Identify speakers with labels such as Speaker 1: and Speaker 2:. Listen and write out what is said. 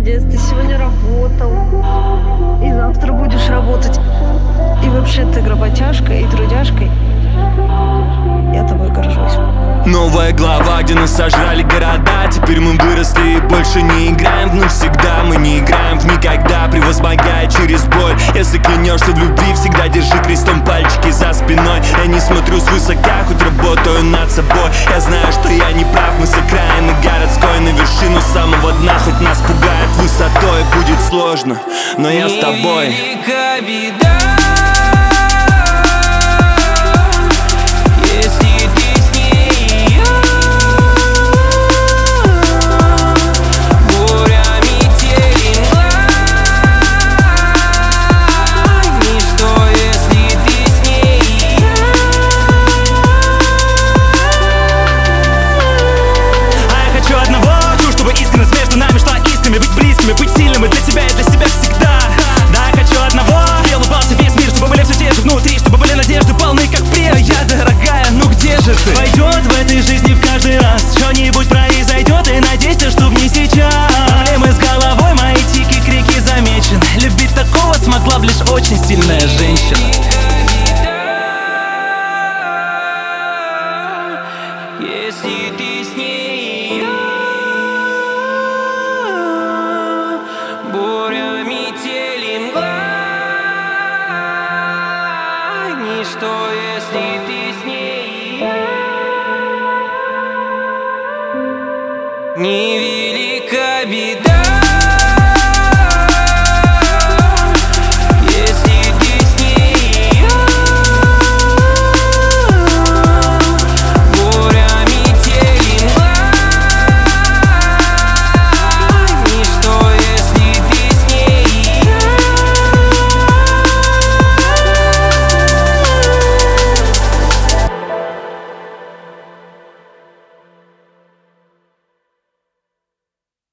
Speaker 1: Молодец, ты сегодня работал. И завтра будешь работать. И вообще ты работяжка и трудяжка. Я тобой горжусь.
Speaker 2: Новая глава, где нас сожрали города. Теперь мы выросли и больше не играем в навсегда. Мы не играем в никогда, превозмогая через боль. Если клянешься в любви, всегда держи крестом пальчики за спиной. Я не смотрю свысока, хоть работаю над собой. Я знаю, что я не прав, мы с окраины городской на вершину самого дна. Хоть нас пугает высотой, будет сложно, но я с тобой.
Speaker 3: Невелика беда. Быть близкими, быть сильными для тебя и для себя всегда. Да, я хочу одного, где улыбался весь мир, чтобы были все те же внутри, чтобы были надежды полны, как прежде. Я, дорогая, ну где же ты? Пойдет в этой жизни в каждый раз что-нибудь произойдет, и надейся, что в ней сейчас проблемы с головой, мои тики-крики замечены. Любить такого смогла б лишь очень сильная женщина. Если ты с ней, буря, метель и мгла, ничто, если ты с ней. Невелика беда.